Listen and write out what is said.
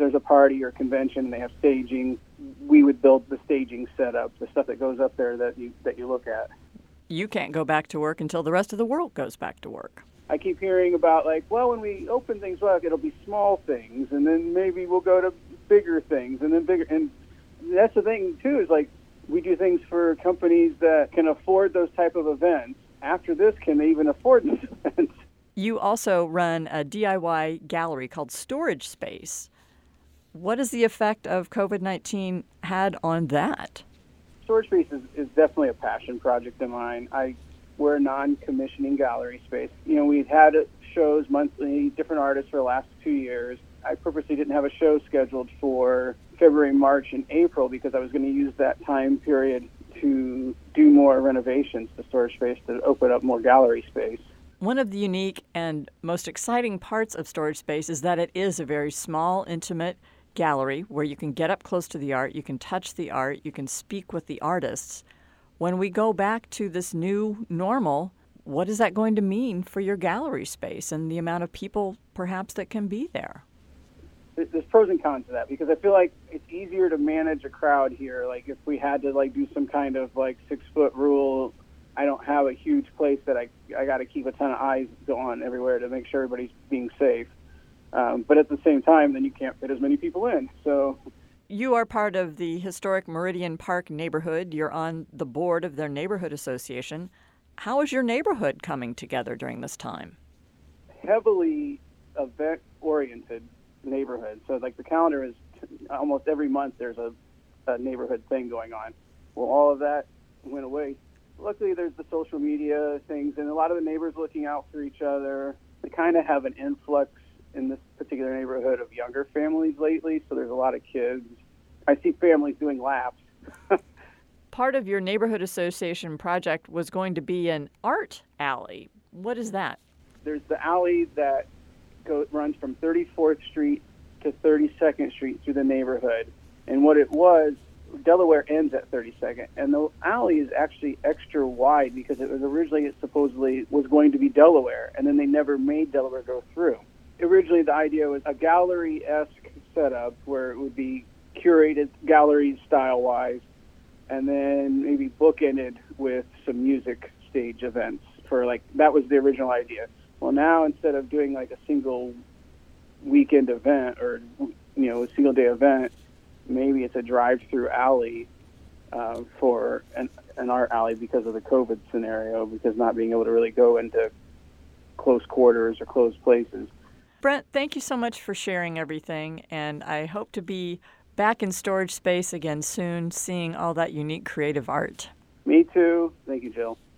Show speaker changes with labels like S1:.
S1: there's a party or convention and they have staging, we would build the staging setup, the stuff that goes up there that you look at.
S2: You can't go back to work until the rest of the world goes back to work.
S1: I keep hearing about, like, well, when we open things up, it'll be small things, and then maybe we'll go to bigger things, and then bigger. And that's the thing, too, is, like, we do things for companies that can afford those type of events. After this, can they even afford these events?
S2: You also run a DIY gallery called Storage Space. What has the effect of COVID-19 had on that?
S1: Storage Space is definitely a passion project of mine. We're a non-commissioning gallery space. You know, we've had shows monthly, different artists for the last 2 years. I purposely didn't have a show scheduled for February, March, and April because I was going to use that time period to do more renovations to Storage Space to open up more gallery space.
S2: One of the unique and most exciting parts of Storage Space is that it is a very small, intimate gallery where you can get up close to the art, you can touch the art, you can speak with the artists. When we go back to this new normal, what is that going to mean for your gallery space and the amount of people perhaps that can be there?
S1: There's pros and cons to that because I feel like it's easier to manage a crowd here. Like if we had to do some kind of 6-foot rule, I don't have a huge place that I got to keep a ton of eyes on everywhere to make sure everybody's being safe. But at the same time, then you can't fit as many people in. So
S2: you are part of the historic Meridian Park neighborhood. You're on the board of their neighborhood association. How is your neighborhood coming together during this time?
S1: Heavily event-oriented neighborhood. So the calendar is almost every month there's a neighborhood thing going on. Well, all of that went away. Luckily, there's the social media things, and a lot of the neighbors looking out for each other. We kind of have an influx in this particular neighborhood of younger families lately, so there's a lot of kids. I see families doing laps.
S2: Part of your neighborhood association project was going to be an art alley. What is that?
S1: There's the alley that runs from 34th Street to 32nd Street through the neighborhood. And what it was, Delaware ends at 32nd, and the alley is actually extra wide because it supposedly was going to be Delaware, and then they never made Delaware go through. Originally, the idea was a gallery-esque setup where it would be curated gallery style-wise, and then maybe bookended with some music stage events that was the original idea. Well, now instead of doing a single weekend event or a single day event, maybe it's a drive-through alley for an art alley because of the COVID scenario, because not being able to really go into close quarters or closed places.
S2: Brent, thank you so much for sharing everything, and I hope to be back in Storage Space again soon, seeing all that unique creative art.
S1: Me too. Thank you, Jill.